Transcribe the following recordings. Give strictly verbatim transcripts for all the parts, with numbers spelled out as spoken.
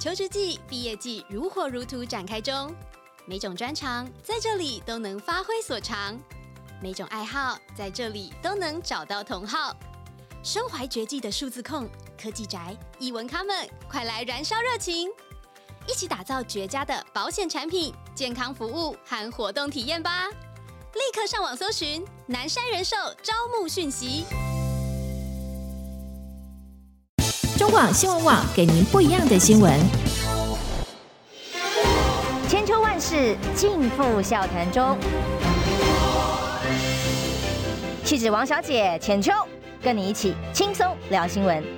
秋之际，毕业季如火如荼展开中，每种专长在这里都能发挥所长，每种爱好在这里都能找到同好。身怀绝技的数字控、科技宅、艺文咖们，快来燃烧热情，一起打造绝佳的保险产品、健康服务和活动体验吧！立刻上网搜寻南山人寿招募讯息。 中广新闻网给您不一样的新闻。 千秋万世尽付笑谈中。气质王小姐浅秋，跟你一起轻松聊新闻。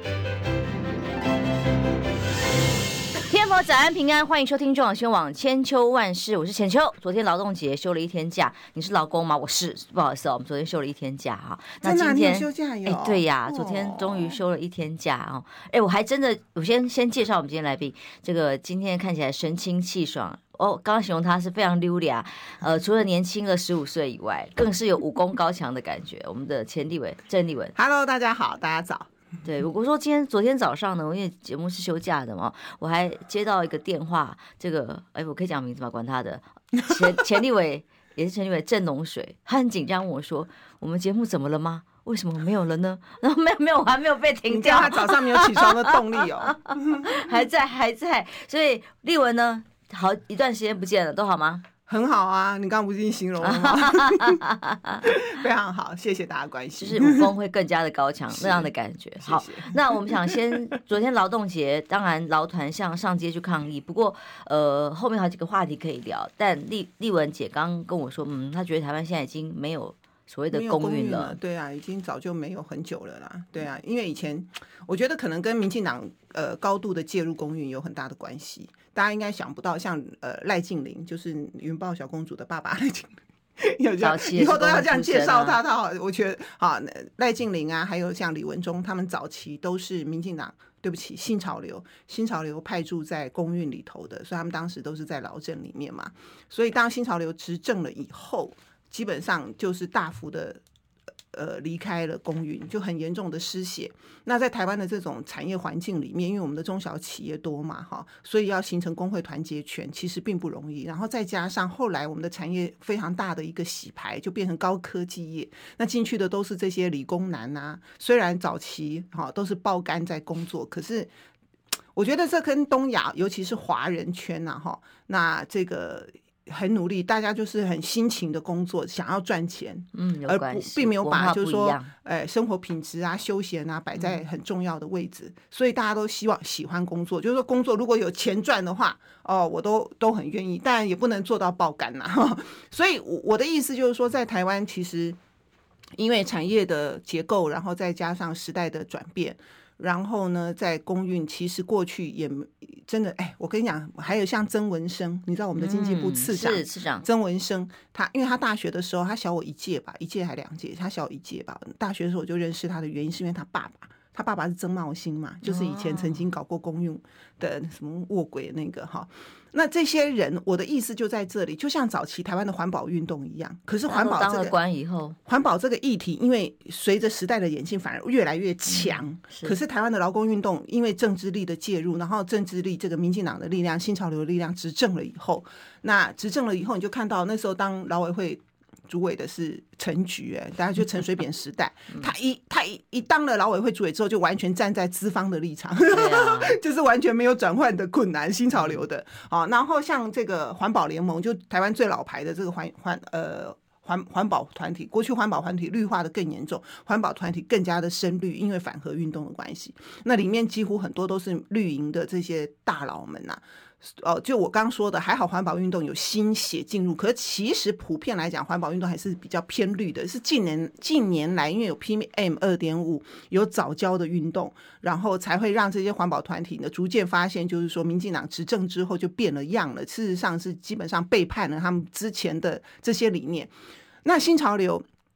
天佛早安平安，欢迎收听中广新闻网千秋万世，我是浅秋。昨天劳动节休了一天假，你是劳工吗？我是，不好意思哦，我们昨天休了一天假哈。 那今天休假有？ 哎，对呀，昨天终于休了一天假哦。哎，我还真的，我先先介绍我们今天来宾，这个今天看起来神清气爽。哦，刚刚形容他是非常溜达，呃，除了年轻了十五岁以外，更是有武功高强的感觉。我们的前立委郑丽文 ，Hello， 大家好，大家早。 对，我说今天昨天早上呢，因为节目是休假的嘛，我还接到一个电话，这个哎，我可以讲名字吗？管他的，前前立委也是前立委郑农水，他很紧张问我说：“我们节目怎么了吗？为什么没有了呢？”然后没有没有，我还没有被停掉。 他早上没有起床的动力哦， 还在还在。所以立文呢，好一段时间不见了，都好吗？ 很好啊，你刚刚不是已经形容了吗？非常好，谢谢大家关心。 就是武功会更加的高强那样的感觉。好，谢谢。那我们想先，昨天劳动节，当然劳团向上街去抗议，不过呃后面好几个话题可以聊。但丽丽文姐刚刚跟我说，嗯，她觉得台湾现在已经没有所谓的公运了。 对啊，已经早就没有很久了啦。对啊，因为以前我觉得可能跟民进党呃高度的介入公运有很大的关系。大家应该想不到，像呃赖静玲，就是云豹小公主的爸爸赖静玲，有这样以后都要这样介绍他。他好，我觉得啊，赖静玲啊，还有像李文忠，他们早期都是民进党，对不起，新潮流，新潮流派驻在公运里头的，所以他们当时都是在劳政里面嘛。所以当新潮流执政了以后，基本上就是大幅的。呃，离开了公运，就很严重的失血。那在台湾的这种产业环境里面，因为我们的中小企业多嘛，哈，所以要形成工会团结权，其实并不容易。然后再加上后来我们的产业非常大的一个洗牌，就变成高科技业，那进去的都是这些理工男啊。虽然早期哈都是爆肝在工作，可是我觉得这跟东亚，尤其是华人圈呐，哈，那这个。很努力，大家就是很辛勤的工作，想要赚钱， 嗯， 而不并没有把就是说，哎，生活品质啊、休闲啊摆在很重要的位置，嗯、所以大家都希望喜欢工作，就是说工作如果有钱赚的话，哦，我都都很愿意，但也不能做到爆肝呐、啊。所以我的意思就是说，在台湾其实因为产业的结构，然后再加上时代的转变。然后呢，在公运其实过去也真的，哎，我跟你讲，还有像曾文生，你知道我们的经济部次长， 嗯、是次长曾文生，他因为他大学的时候，他小我一届吧，一届还两届，他小我一届吧。大学的时候我就认识他的原因，是因为他爸爸，他爸爸是曾茂兴嘛，就是以前曾经搞过公运的什么卧轨那个哈。那这些人，我的意思就在这里，就像早期台湾的环保运动一样。可是环保这个当了官以后， 环保这个议题，因为随着时代的演进，反而越来越强。嗯、是可是台湾的劳工运动，因为政治力的介入，然后政治力这个民进党的力量、新潮流的力量执政了以后，那执政了以后，你就看到那时候当劳委会主委的是陈菊，哎，大家就陈水扁时代，嗯、他一他一一当了劳委会主委之后，就完全站在资方的立场，啊、就是完全没有转换的困难，新潮流的啊。然后像这个环保联盟，就台湾最老牌的这个环环呃环环保团体，过去环保团体绿化的更严重，环保团体更加的深绿，因为反核运动的关系，那里面几乎很多都是绿营的这些大佬们呐、啊。哦，就我刚刚说的，还好环保运动有新血进入，可是其实普遍来讲，环保运动还是比较偏绿的。是近年近年来，因为有 P M 二点五， 有早教的运动，然后才会让这些环保团体呢逐渐发现，就是说民进党执政之后就变了样了，事实上是基本上背叛了他们之前的这些理念。那新潮流。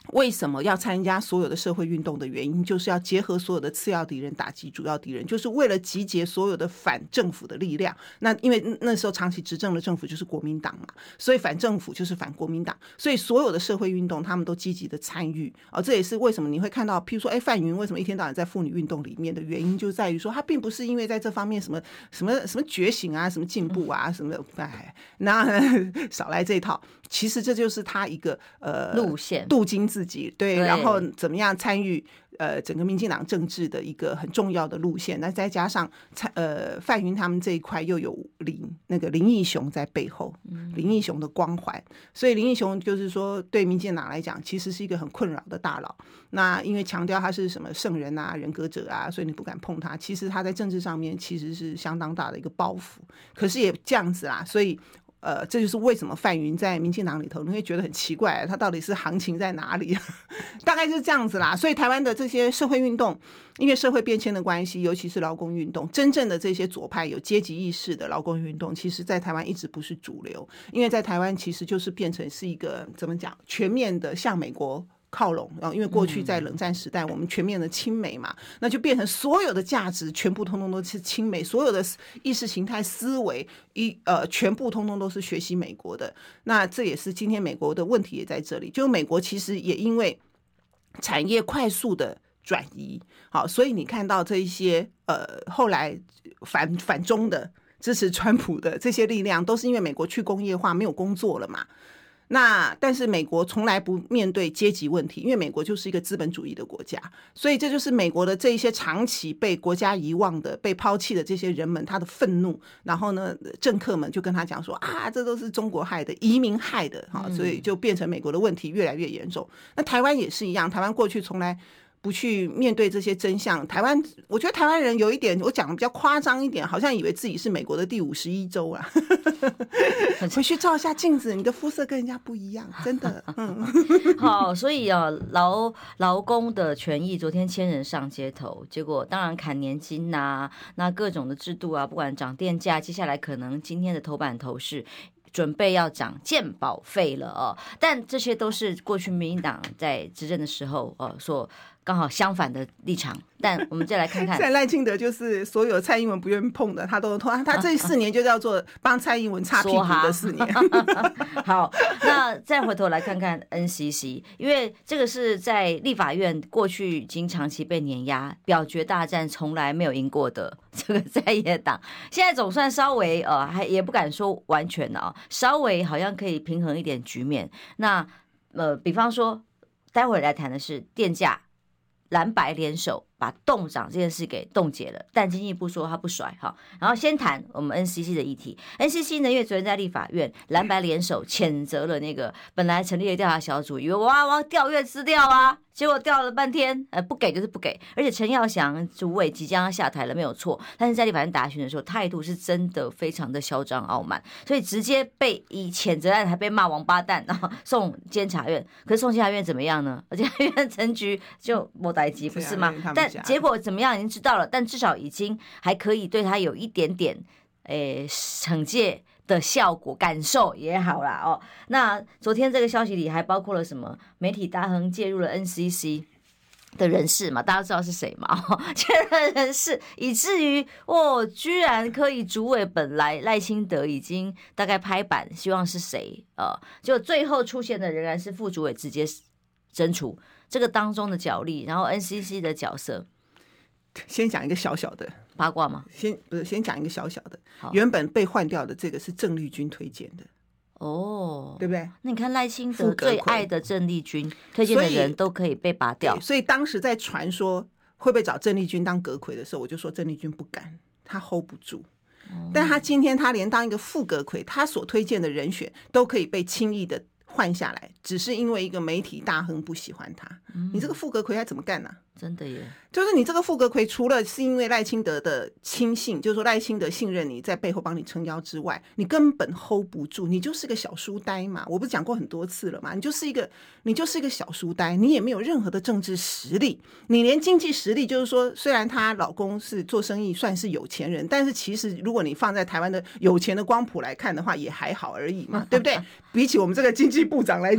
为什么要参加所有的社会运动的原因，就是要结合所有的次要敌人打击主要敌人，就是为了集结所有的反政府的力量。那因为那时候长期执政的政府就是国民党嘛，所以反政府就是反国民党，所以所有的社会运动他们都积极的参与。哦，这也是为什么你会看到，譬如说，哎，范云为什么一天到晚在妇女运动里面的原因，就在于说他并不是因为在这方面什么什么什么觉醒啊，什么进步啊，什么哎，那少来这一套。其实这就是他一个呃路线镀金自己 对, 对， 然后怎么样参与呃整个民进党政治的一个很重要的路线。那再加上呃范云他们这一块又有林那个林义雄在背后，林义雄的光环，所以林义雄就是说对民进党来讲其实是一个很困扰的大佬。那因为强调他是什么圣人啊、人格者啊，所以你不敢碰他。其实他在政治上面其实是相当大的一个包袱，可是也这样子啦，所以。呃，这就是为什么范云在民进党里头你会觉得很奇怪，他到底是行情在哪里？大概是这样子啦。所以台湾的这些社会运动，因为社会变迁的关系，尤其是劳工运动，真正的这些左派有阶级意识的劳工运动，其实在台湾一直不是主流。因为在台湾其实就是变成是一个怎么讲，全面的向美国靠拢，然后因为过去在冷战时代我们全面的亲美嘛，那就变成所有的价值全部通通都是亲美，所有的意识形态思维一呃全部通通都是学习美国的。那这也是今天美国的问题也在这里，就美国其实也因为产业快速的转移，好，所以你看到这一些呃后来反反中的支持川普的这些力量，都是因为美国去工业化没有工作了嘛。那但是美国从来不面对阶级问题，因为美国就是一个资本主义的国家，所以这就是美国的这一些长期被国家遗忘的、被抛弃的这些人们他的愤怒。然后呢，政客们就跟他讲说啊，这都是中国害的、移民害的，所以就变成美国的问题越来越严重。那台湾也是一样，台湾过去从来不去面对这些真相。台湾，我觉得台湾人有一点，我讲的比较夸张一点，好像以为自己是美国的第五十一州啊。回去照一下镜子，你的肤色跟人家不一样，真的。嗯， 好，所以啊，劳劳工的权益，昨天千人上街头，结果当然砍年金呐、啊，那各种的制度啊，不管涨电价，接下来可能今天的头版头是。准备要涨健保费了哦，但这些都是过去民进党在执政的时候呃所刚好相反的立场。但我们再来看看， 在赖清德就是所有蔡英文不愿意碰的，他都他他这四年就叫做帮蔡英文擦屁股的四年。 好，那再回头来看看 N C C， 因为这个是在立法院过去已经长期被碾压，表决大战从来没有赢过的这个在野党，现在总算稍微呃还也不敢说完全的啊、哦，稍微好像可以平衡一点局面。那呃，比方说，待会儿来谈的是电价。蓝白联手把冻涨这件事给冻结了，但经济部说他不甩哈。然后先谈我们 N C C 的议题 ，N C C 呢，因为昨天在立法院蓝白联手谴责了那个本来成立的调查小组，以为哇我要调阅资料啊，结果调了半天，呃不给就是不给，而且陈耀祥主委即将要下台了没有错，但是在立法院答询的时候态度是真的非常的嚣张傲慢，所以直接被以谴责案还被骂王八蛋，然后送监察院。可是送监察院怎么样呢？而且监察院陈局就没代志不是吗？但结果怎么样已经知道了，但至少已经还可以对他有一点点诶惩戒的效果，感受也好啦哦。那昨天这个消息里还包括了什么？媒体大亨介入了 N C C 的人士嘛，大家知道是谁嘛？介入了人士，以至于哦，居然可以主委本来赖清德已经大概拍板，希望是谁呃，结果最后出现的仍然是副主委直接征除。这个当中的角力，然后 N C C 的角色， 先讲一个小小的八卦吗？ 先不是，先讲一个小小的。原本被换掉的这个是郑丽君推荐的， 哦， 对不对？ 那你看赖清德最爱的郑丽君推荐的人都可以被拔掉， 所以, 所以当时在传说会不会找郑丽君当阁揆的时候，我就说郑丽君不敢，他 hold 不住。哦、但他今天他连当一个副阁揆，他所推荐的人选都可以被轻易的换下来，只是因为一个媒体大亨不喜欢他。嗯、你这个副阁揆还怎么干呢、啊？ 真的耶， 就是你这个副阁揆，除了是因为赖清德的亲信，就是说赖清德信任你在背后帮你撑腰之外，你根本 hold 不住，你就是个小书呆嘛。我不是讲过很多次了嘛，你就是一个你就是一个小书呆，你也没有任何的政治实力，你连经济实力，就是说虽然她老公是做生意算是有钱人，但是其实如果你放在台湾的有钱的光谱来看的话，也还好而已嘛，对不对？比起我们这个经济部长来讲，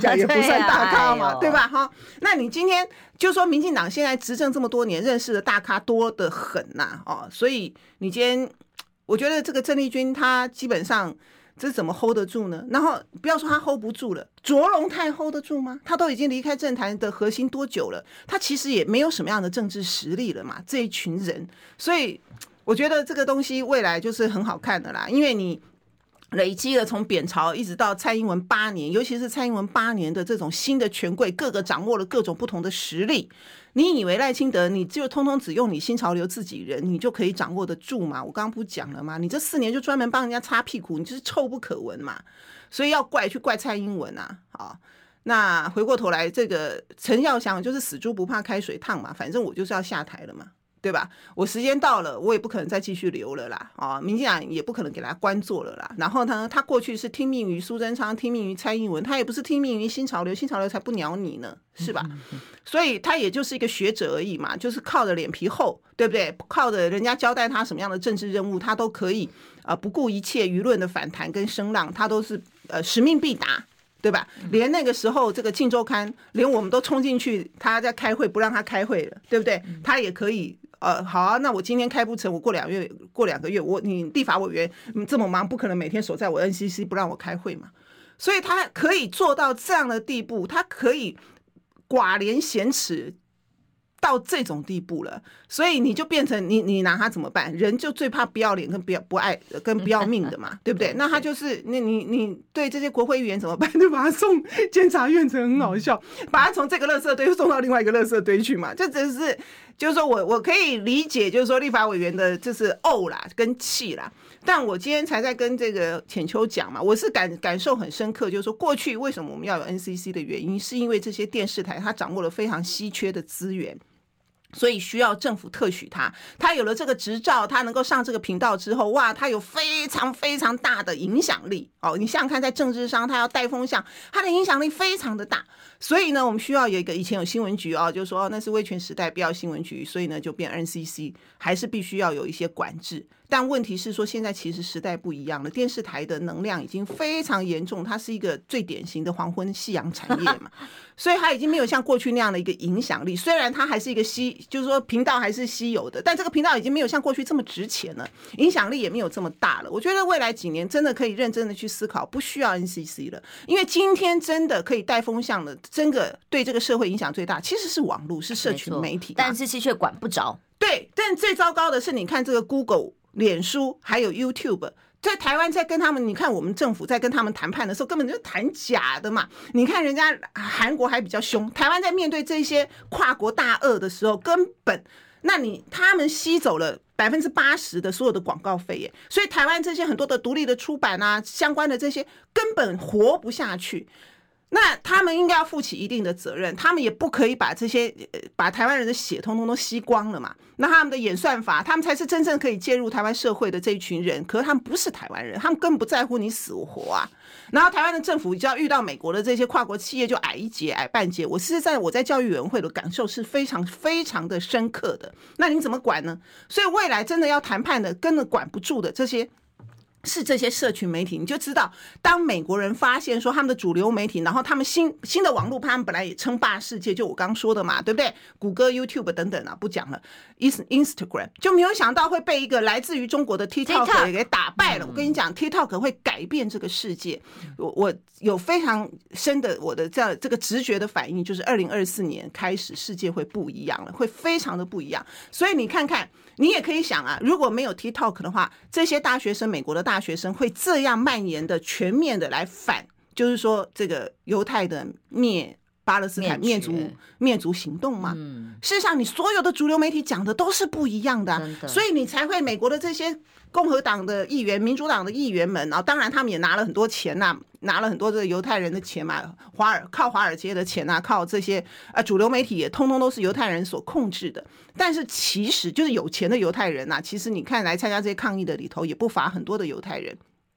来也不算大咖嘛， 对对吧？哈，那你今天就说民进党现在执政这么多年，认识的大咖多得很呐、啊，哦，所以你今天我觉得这个郑丽君她基本上。这怎么 hold 得住呢？然后不要说他 hold 不住了，卓荣泰 hold 得住吗？他都已经离开政坛的核心多久了？他其实也没有什么样的政治实力了嘛，这一群人。所以我觉得这个东西未来就是很好看的啦，因为你累积了从扁朝一直到蔡英文八年，尤其是蔡英文八年的这种新的权贵，各个掌握了各种不同的实力。你以为赖清德你就通通只用你新潮流自己人你就可以掌握得住吗？我刚刚不讲了吗？你这四年就专门帮人家擦屁股，你就是臭不可闻嘛。所以要怪去怪蔡英文啊。好，那回过头来，这个陈耀祥就是死猪不怕开水烫嘛，反正我就是要下台了嘛，对吧？我时间到了，我也不可能再继续留了啦。啊，民进党也不可能给他关做了啦。然后呢，他过去是听命于苏贞昌，听命于蔡英文，他也不是听命于新潮流，新潮流才不鸟你呢，是吧？所以他也就是一个学者而已嘛，就是靠着脸皮厚，对不对？靠着人家交代他什么样的政治任务，他都可以呃不顾一切舆论的反弹跟声浪，他都是呃使命必达。对吧？连那个时候这个《镜周刊》，连我们都冲进去，他在开会不让他开会了，对不对？他也可以，呃，好啊，那我今天开不成，我过两个月，过两个月，我你立法委员这么忙，不可能每天守在我 N C C 不让我开会嘛。所以他可以做到这样的地步，他可以寡廉鲜耻到这种地步了，所以你就变成你你拿他怎么办？人就最怕不要脸跟不要不爱跟不要命的嘛，对不对？那他就是那你你对这些国会议员怎么办？就把他送监察院，这很好笑，把他从这个垃圾堆送到另外一个垃圾堆去嘛，这只是就是说我我可以理解，就是说立法委员的就是怄啦跟气啦。但我今天才在跟这个浅秋讲嘛，我是感感受很深刻，就是说过去为什么我们要有 N C C 的原因，是因为这些电视台它掌握了非常稀缺的资源。所以需要政府特许他，他有了这个执照，他能够上这个频道之后，哇，他有非常非常大的影响力哦。你想想看，在政治上他要带风向，他的影响力非常的大。所以呢，我们需要有一个以前有新闻局哦，就是说那是威权时代，不要新闻局，所以呢就变 N C C， 还是必须要有一些管制。但问题是说，现在其实时代不一样了，电视台的能量已经非常严重，它是一个最典型的黄昏夕阳产业嘛，所以它已经没有像过去那样的一个影响力。虽然它还是一个稀，就是说频道还是稀有的，但这个频道已经没有像过去这么值钱了，影响力也没有这么大了。我觉得未来几年真的可以认真的去思考，不需要 N C C 了，因为今天真的可以带风向的，真的对这个社会影响最大，其实是网络，是社群媒体， 但是是却管不着。对， 但最糟糕的是，你看这个 Google、脸书还有 YouTube， 在台湾在跟他们，你看我们政府在跟他们谈判的时候，根本就谈假的嘛。你看人家韩国还比较凶，台湾在面对这些跨国大鳄的时候，根本那你他们吸走了百分之八十的所有的广告费耶，所以台湾这些很多的独立的出版啊，相关的这些根本活不下去。那他们应该要负起一定的责任，他们也不可以把这些把台湾人的血通通都吸光了嘛。那他们的演算法，他们才是真正可以介入台湾社会的这一群人，可是他们不是台湾人，他们根本不在乎你死我活啊。然后台湾的政府只要遇到美国的这些跨国企业，就矮一截矮半截。我是在我在教育委员会的感受是非常非常的深刻的。那你怎么管呢？所以未来真的要谈判的，根本管不住的这些。是这些社群媒体，你就知道，当美国人发现说他们的主流媒体，然后他们新新的网络，他们本来也称霸世界，就我刚刚说的嘛，对不对？谷歌、YouTube 等等啊，不讲了 ，Instagram 就没有想到会被一个来自于中国的 TikTok 给打败了。我跟你讲 ，TikTok 会改变这个世界。我我有非常深的我的这样这个直觉的反应，就是二零二四年开始，世界会不一样了，会非常的不一样。所以你看看。你也可以想啊，如果没有 TikTok 的话，这些大学生，美国的大学生会这样蔓延的、全面的来反，就是说这个犹太的灭巴勒斯坦灭族灭族行动吗？嗯，事实上，你所有的主流媒体讲的都是不一样的、啊，的所以你才会美国的这些共和党的议员、民主党的议员们，然后当然他们也拿了很多钱呐、啊。拿了很多这个犹太人的钱嘛，华尔靠华尔街的钱啊，靠这些啊主流媒体也通通都是犹太人所控制的。但是其实就是有钱的犹太人啊，其实你看来参加这些抗议的里头也不乏很多的犹太人。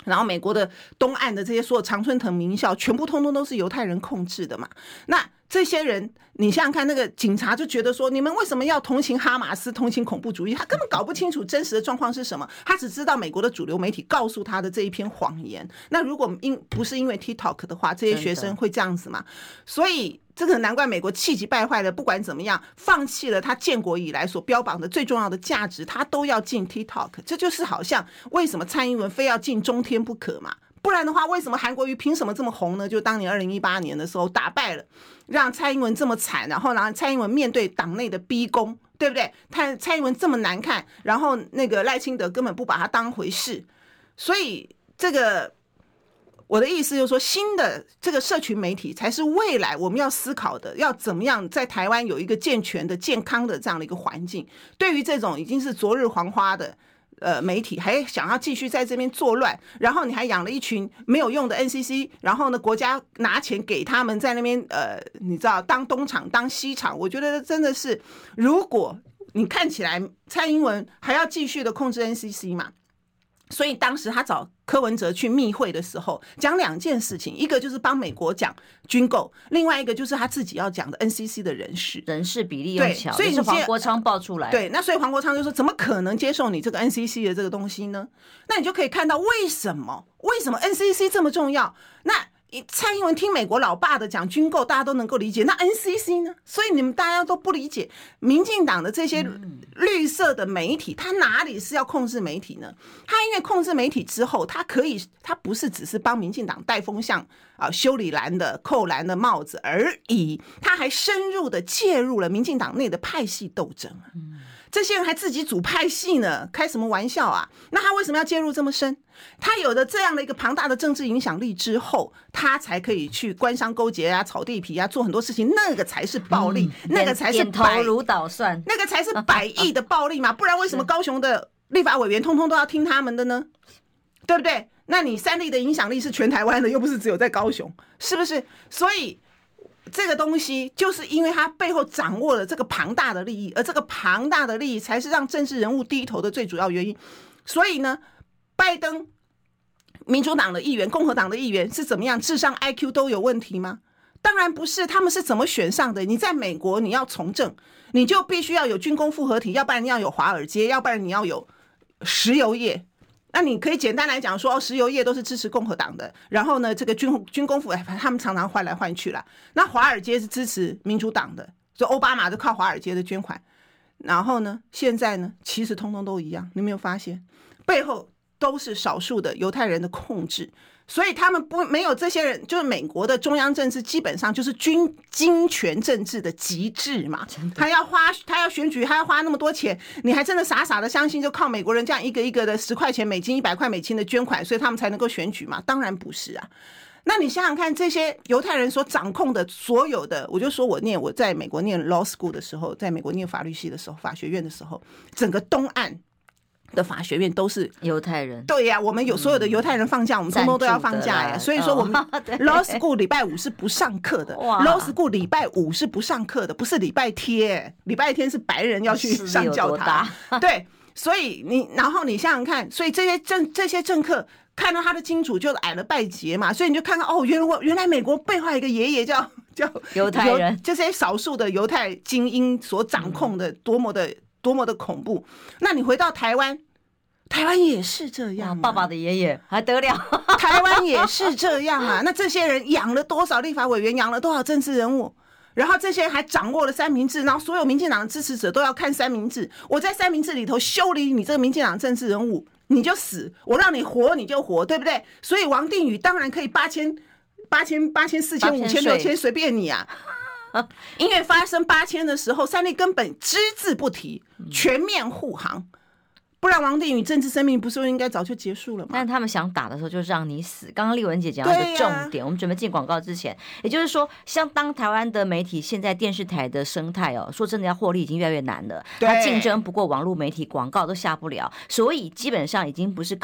然后美国的东岸的这些所有常春藤名校全部通通都是犹太人控制的嘛，那这些人你想想看，那个警察就觉得说，你们为什么要同情哈马斯，同情恐怖主义？他根本搞不清楚真实的状况是什么，他只知道美国的主流媒体告诉他的这一篇谎言。那如果因不是因为 TikTok 的话，这些学生会这样子吗？所以这个难怪美国气急败坏的，不管怎么样，放弃了他建国以来所标榜的最重要的价值，他都要进 TikTok。这就是好像为什么蔡英文非要进中天不可嘛？不然的话，为什么韩国瑜凭什么这么红呢？就当年二零一八年的时候打败了，让蔡英文这么惨，然后然后蔡英文面对党内的逼宫，对不对？蔡蔡英文这么难看，然后那个赖清德根本不把他当回事，所以这个我的意思就是说，新的这个社群媒体才是未来我们要思考的，要怎么样在台湾有一个健全的、健康的这样的一个环境。对于这种已经是昨日黄花的呃，媒体还想要继续在这边作乱，然后你还养了一群没有用的 N C C， 然后呢，国家拿钱给他们在那边呃，你知道当东厂当西厂，我觉得真的是，如果你看起来蔡英文还要继续的控制 N C C 嘛，所以当时他找柯文哲去密会的时候，讲两件事情，一个就是帮美国讲军购，另外一个就是他自己要讲的 N C C 的人事人事比例用巧， 所以是黄国昌爆出来。 对，那所以黄国昌就说，怎么可能接受你这个 N C C 的这个东西呢？那你就可以看到为什么为什么 N C C 这么重要。那蔡英文听美国老爸的讲军购，大家都能够理解。那 N C C 呢？所以你们大家都不理解，民进党的这些绿色的媒体，他哪里是要控制媒体呢？他因为控制媒体之后，他可以，他不是只是帮民进党带风向啊，修理蓝的、扣蓝的帽子而已，他还深入的介入了民进党内的派系斗争啊。这些人还自己组派系呢，开什么玩笑啊？那他为什么要介入这么深？他有了这样的一个庞大的政治影响力之后，他才可以去官商勾结啊、炒地皮啊，做很多事情，那个才是暴力，嗯、那个才是点头如捣蒜， 那个才是百亿的暴力嘛！不然为什么高雄的立法委员通通都要听他们的呢？对不对？那你三立的影响力是全台湾的，又不是只有在高雄，是不是？所以这个东西就是因为他背后掌握了这个庞大的利益，而这个庞大的利益才是让政治人物低头的最主要原因。所以呢，拜登、民主党的议员、共和党的议员是怎么样，智商 I Q 都有问题吗？当然不是，他们是怎么选上的？你在美国你要从政，你就必须要有军工复合体，要不然你要有华尔街，要不然你要有石油业。那你可以简单来讲说，哦，石油业都是支持共和党的，然后呢，这个军军工复，哎，他们常常换来换去啦。那华尔街是支持民主党的，所以奥巴马就靠华尔街的捐款。然后呢，现在呢，其实通通都一样，你没有发现，背后都是少数的犹太人的控制。所以他们不没有这些人，就是美国的中央政治基本上就是军金权政治的极致嘛。他要花，他要选举，他要花那么多钱，你还真的傻傻的相信就靠美国人这样一个一个的十块钱美金、一百块美金的捐款，所以他们才能够选举嘛？当然不是啊。那你想想看，这些犹太人所掌控的所有的，我就说我念我在美国念 law school 的时候，在美国念法律系的时候，法学院的时候，整个东岸的法学院都是犹太人。 对呀、啊，我们有所有的犹太人放假，嗯、我们通通都要放假呀。所以说我们 law school 礼拜五是不上课的 ，law school 礼拜五是不上课的，不是礼拜天，礼拜天是白人要去上教堂。对，所以你然后你想想看，所以这些政这些政客看到他的金主就矮了拜节嘛，所以你就看到哦，原来我原来美国背后有一个爷爷叫叫犹太人， 这些少数的犹太精英所掌控的多么的。多么的恐怖！那你回到台湾，台湾也是这样、啊。 爸爸的爷爷还得了？ 台湾也是这样啊。那这些人养了多少立法委员，养了多少政治人物？然后这些人还掌握了三明治，然后所有民进党的支持者都要看三明治。我在三明治里头修理你这个民进党政治人物，你就死；我让你活，你就活，对不对？所以王定宇当然可以八千、八千、八千、四千、五千、六千，随便你啊。因为发生八千的时候，三立根本只字不提，全面护航，不然王定宇政治生命不是应该早就结束了吗？ 但他们想打的时候就让你死。刚刚丽文姐讲到一个重点、啊，我们准备进广告之前，也就是说，像当台湾的媒体现在电视台的生态哦，说真的要获利已经越来越难了，它竞争不过网络媒体，广告都下不了，所以基本上已经不是靠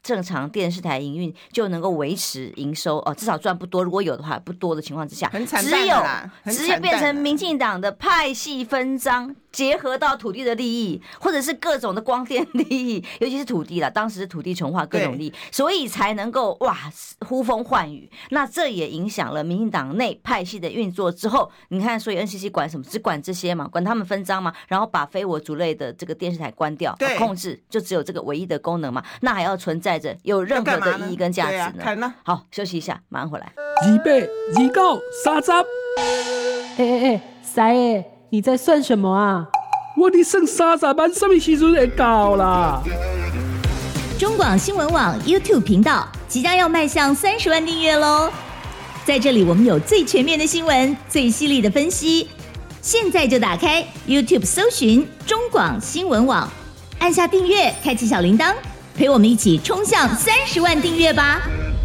正常电视台营运就能够维持营收哦，至少赚不多，如果有的话不多的情况之下， 很惨淡的啦， 只有只有变成民进党的派系分赃，结合到土地的利益，或者是各种的光电利益，尤其是土地啦，当时是土地重划各种利益，所以才能够哇呼风唤雨。那这也影响了民进党内派系的运作之后，你看，所以 N C C 管什么？只管这些嘛，管他们分赃嘛，然后把非我族类的这个电视台关掉，控制，就只有这个唯一的功能嘛，那还要存在着有任何的意义跟价值呢？ 看呢。 好，休息一下，马上回来。 二八二九三十。 哎哎哎，塞哎，你在算什么啊？ 我的剩三十万，什么时阵会到啦？ 中广新闻网 YouTube 频道即将要迈向三十万订阅喽！在这里，我们有最全面的新闻，最犀利的分析。现在就打开 YouTube 搜寻中广新闻网，按下订阅，开启小铃铛，陪我们一起冲向三十万订阅吧！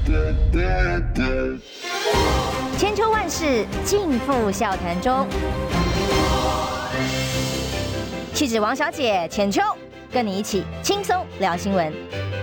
千秋万世尽付笑谈中，气质王小姐浅秋，跟你一起轻松聊新闻。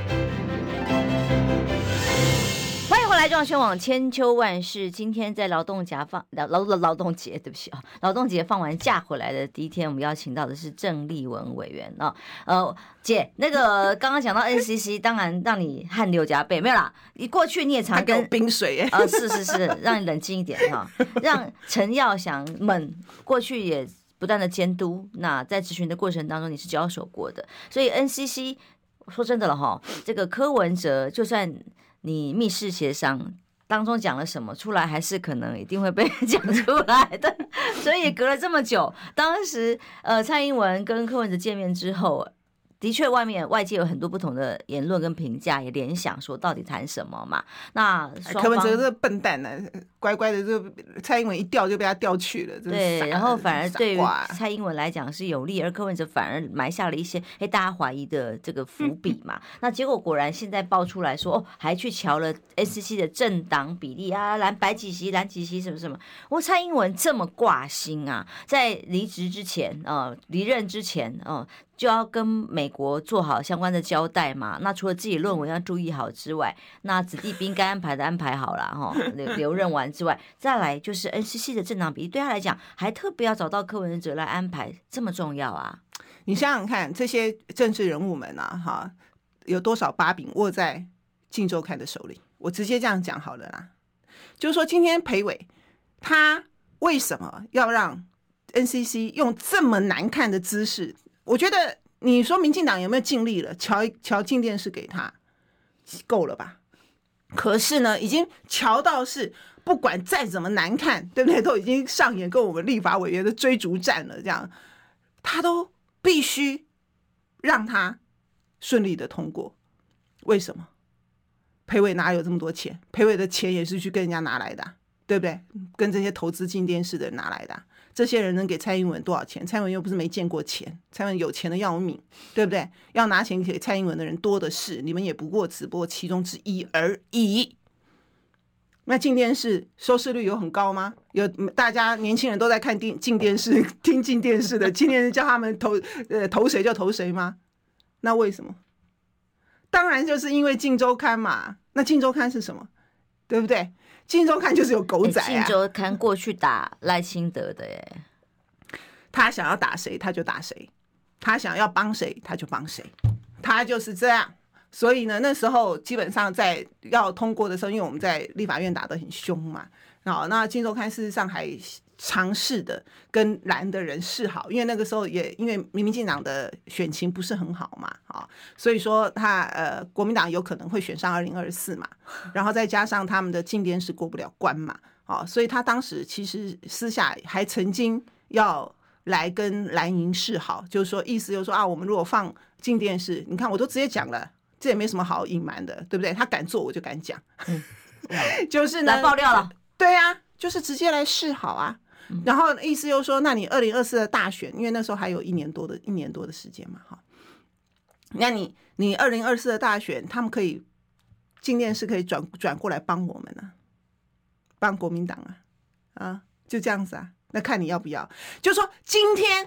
欢迎回来，中广新闻网千秋万世。今天在劳动节放劳劳劳动节，对不起啊，劳动节放完假回来的第一天，我们邀请到的是郑丽文委员啊。呃，姐，那个刚刚讲到 N C C， 当然让你汗流浃背，没有啦。你过去你也常跟冰水耶， 呃，是是是，让你冷静一点哈，让陈耀祥们过去也不断的监督。那在质询的过程当中，你是交手过的，所以 N C C 说真的了哈，这个柯文哲就算你密室协商当中讲了什么出来，还是可能一定会被讲出来的。所以隔了这么久，当时呃蔡英文跟柯文哲见面之后，的确外面外界有很多不同的言论跟评价，也联想说到底谈什么嘛。那柯文哲这笨蛋呢、啊，乖乖的，这蔡英文一调就被他调去了。 对，然后反而对于蔡英文来讲是有利，而柯文哲反而埋下了一些哎大家怀疑的这个伏笔嘛。那结果果然现在爆出来说，哦，还去瞧了 N C C 的政党比例啊，蓝白几席、蓝几席什么什么。我蔡英文这么挂心啊，在离职之前，呃，离任之前，哦、呃。就要跟美国做好相关的交代嘛。那除了自己论文要注意好之外，那子弟兵该安排的安排好了哈，留留任完之外，再来就是 N C C 的政党比例，对他来讲还特别要找到柯文哲来安排，这么重要啊！ 你想想看，这些政治人物们啊，哈，有多少把柄握在《镜周刊》的手里？我直接这样讲好了啦，就是说今天裴伟他为什么要让 N C C 用这么难看的姿势？我觉得你说民进党有没有尽力了？瞧瞧进电视给他够了吧？可是呢，已经瞧到是不管再怎么难看，对不对？都已经上演跟我们立法委员的追逐战了，这样他都必须让他顺利的通过。为什么？裴伟哪有这么多钱？裴伟的钱也是去跟人家拿来的、啊，对不对？跟这些投资进电视的人拿来的、啊。这些人能给蔡英文多少钱？蔡英文又不是没见过钱，蔡英文有钱的要命，对不对？要拿钱给蔡英文的人多的是，你们也不过只不过其中之一而已。那进电视收视率有很高吗？有大家年轻人都在看进电视、听进电视的，进电视叫他们投呃投谁就投谁吗？那为什么？当然就是因为《镜周刊》嘛。那《镜周刊》是什么？对不对？镜周刊就是有狗仔啊！ 镜周刊过去打赖清德的耶， 他想要打谁他就打谁，他想要帮谁他就帮谁，他就是这样。所以呢，那时候基本上在要通过的时候，因为我们在立法院打得很凶嘛，好，那镜周刊事实上还尝试的跟蓝的人示好，因为那个时候也因为民进党的选情不是很好嘛，啊，所以说他呃国民党有可能会选上二零二四嘛，然后再加上他们的进电视过不了关嘛，啊，所以他当时其实私下还曾经要来跟蓝营示好，就是说意思就是说啊，我们如果放进电视，你看我都直接讲了，这也没什么好隐瞒的，对不对？他敢做我就敢讲，嗯、就是呢来爆料了， 对啊，就是直接来示好啊。然后意思又说，那你二零二四的大选，因为那时候还有一年多的一年多的时间嘛，哈，那你你二零二四的大选，他们可以进电视可以转转过来帮我们啊，帮国民党啊，啊，就这样子啊，那看你要不要。就说今天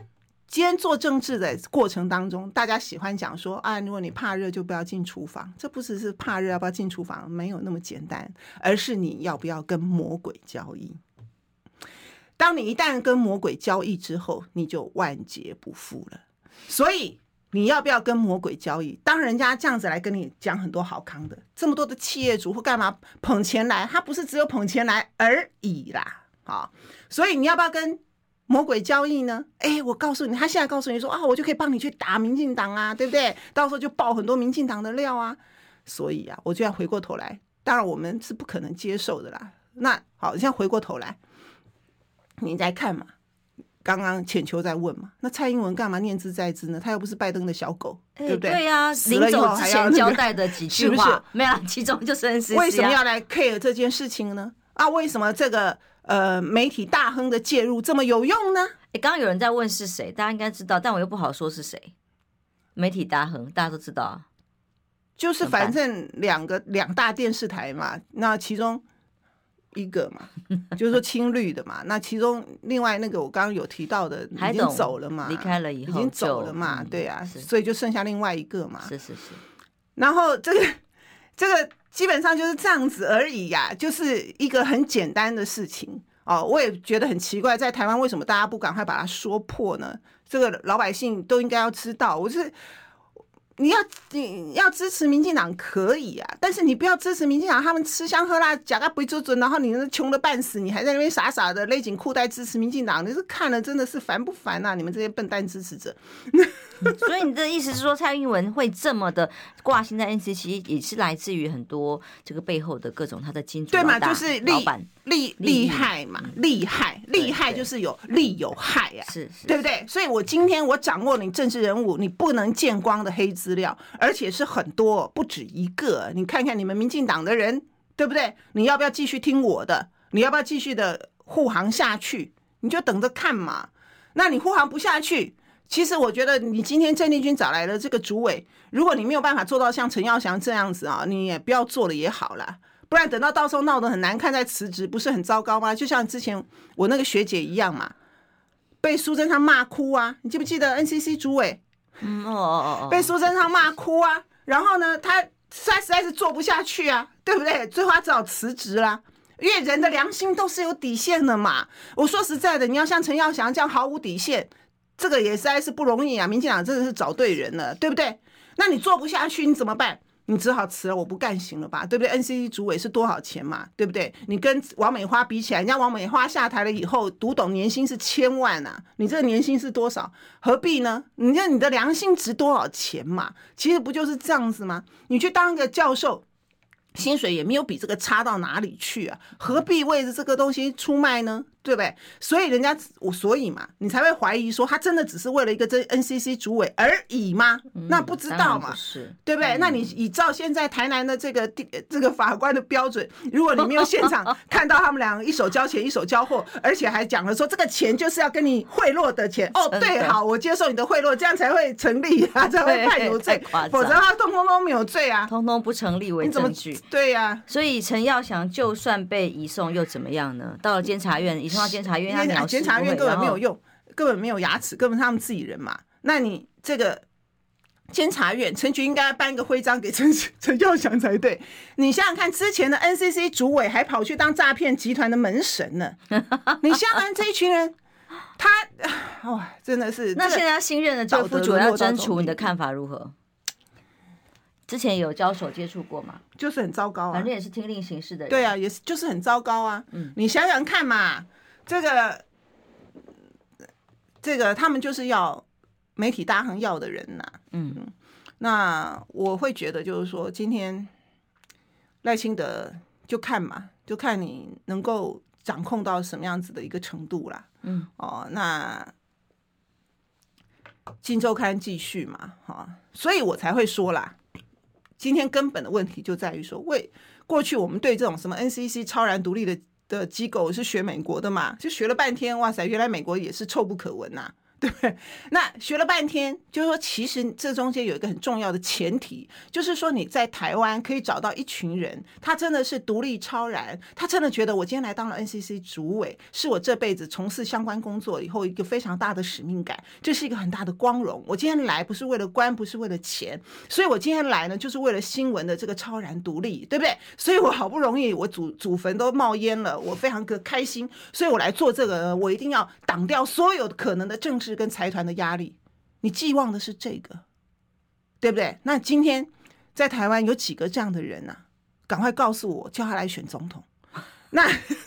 今天做政治的过程当中，大家喜欢讲说啊，如果你怕热就不要进厨房，这不只是怕热要不要进厨房，没有那么简单，而是你要不要跟魔鬼交易。当你一旦跟魔鬼交易之后，你就万劫不复了。所以你要不要跟魔鬼交易？当人家这样子来跟你讲很多好康的，这么多的企业主或干嘛捧钱来，他不是只有捧钱来而已啦。好，所以你要不要跟魔鬼交易呢？哎，我告诉你，他现在告诉你说啊，我就可以帮你去打民进党啊，对不对？到时候就爆很多民进党的料啊。所以啊，我就要回过头来，当然我们是不可能接受的啦。那好，现在回过头来，你在看嘛？刚刚浅秋在问嘛，那蔡英文干嘛念兹在兹呢？他又不是拜登的小狗，欸、对不对？ 对呀、啊，临走之前交代的几句话，是是没有，其中就是 N C C、啊、 为什么要来 care 这件事情呢？啊，为什么这个呃媒体大亨的介入这么有用呢？ 哎，刚刚有人在问是谁，大家应该知道，但我又不好说是谁。媒体大亨大家都知道啊， 就是反正两个两大电视台嘛，那其中一个嘛，就是说青绿的嘛，那其中另外那个我刚刚有提到的已经走了嘛， 离开了以后已经走了嘛，嗯、对啊，所以就剩下另外一个嘛， 是是是。 然后这个这个基本上就是这样子而已呀、啊，就是一个很简单的事情哦。我也觉得很奇怪，在台湾为什么大家不赶快把它说破呢？这个老百姓都应该要知道，我是。你要你要支持民进党可以啊，但是你不要支持民进党，他们吃香喝辣，假个不准准，然后你穷得半死，你还在那边傻傻的勒紧裤带支持民进党，你是看了真的是烦不烦啊？你们这些笨蛋支持者。 所以你的意思是说，蔡英文会这么的挂心在 N C C， 也是来自于很多这个背后的各种他的金主老大、 对嘛，就是老板厉厉害嘛，厉害厉害就是有利有害啊， 是是， 对不对？所以我今天我掌握你政治人物，你不能见光的黑资料，而且是很多，不止一个。你看看你们民进党的人，对不对？你要不要继续听我的？你要不要继续的护航下去？你就等着看嘛。那你护航不下去，其实我觉得你今天郑丽君找来了这个主委，如果你没有办法做到像陈耀祥这样子啊，你也不要做了也好啦，不然等到到时候闹得很难看再辞职，不是很糟糕吗？就像之前我那个学姐一样嘛，被苏贞昌骂哭啊，你记不记得 N C C 主委？ 嗯哦哦哦， 被苏贞昌骂哭啊，然后呢，他他实在是做不下去啊，对不对？最后他只好辞职啦。因为人的良心都是有底线的嘛。我说实在的，你要像陈耀祥这样毫无底线，这个也实在是不容易啊。民进党真的是找对人了，对不对？那你做不下去，你怎么办？你只好辞了，我不干行了吧，对不对 ？N C C 主委是多少钱嘛，对不对？你跟王美花比起来，人家王美花下台了以后，读懂年薪是千万啊，你这个年薪是多少？何必呢？你看你的良心值多少钱嘛？其实不就是这样子吗？你去当一个教授，薪水也没有比这个差到哪里去啊，何必为着这个东西出卖呢？对不对？所以人家我所以嘛，你才会怀疑说他真的只是为了一个这 N C C 主委而已吗？嗯、那不知道嘛， 不对不对？嗯、那你依照现在台南的这个这个法官的标准，如果你没有现场看到他们两个一手交钱一手交货，而且还讲了说这个钱就是要跟你贿赂的钱，哦，对，好，我接受你的贿赂，这样才会成立啊，才会判有罪，否则他通通都没有罪啊， 通通不成立为证据。 对呀、啊， 所以陈耀祥就算被移送又怎么样呢？到了监察院，移送到监察院，他藐视监察院根本没有用，根本没有牙齿，根本他们自己人嘛。那你这个监察院，陈局应该颁一个徽章给陈陈耀祥才对。你想想看，之前的 N C C 主委还跑去当诈骗集团的门神呢。你想想看这一群人，他哇，真的是。 那现在新任的赵副主要征除，你的看法如何？之前有交手接触过吗？ 就是很糟糕啊， 反正也是听令行事的人。 对啊，也是就是很糟糕啊。嗯，你想想看嘛，这个这个他们就是要媒体大亨要的人呐、啊。嗯，那我会觉得就是说，今天赖清德就看嘛，就看你能够掌控到什么样子的一个程度啦。嗯，哦，那今周刊继续嘛，哈，所以我才会说啦。今天根本的问题就在于说，为过去我们对这种什么 N C C 超然独立的的机构是学美国的嘛，就学了半天，哇塞，原来美国也是臭不可闻呐、啊， 对不对？那学了半天，就是说，其实这中间有一个很重要的前提，就是说你在台湾可以找到一群人，他真的是独立超然，他真的觉得我今天来当了 N C C 主委，是我这辈子从事相关工作以后一个非常大的使命感，这是一个很大的光荣。我今天来不是为了官，不是为了钱，所以我今天来呢，就是为了新闻的这个超然独立，对不对？所以我好不容易我祖祖坟都冒烟了，我非常的开心，所以我来做这个，我一定要挡掉所有可能的政治跟财团的压力。你寄望的是这个，对不对？那今天在台湾有几个这样的人啊？赶快告诉我，叫他来选总统。那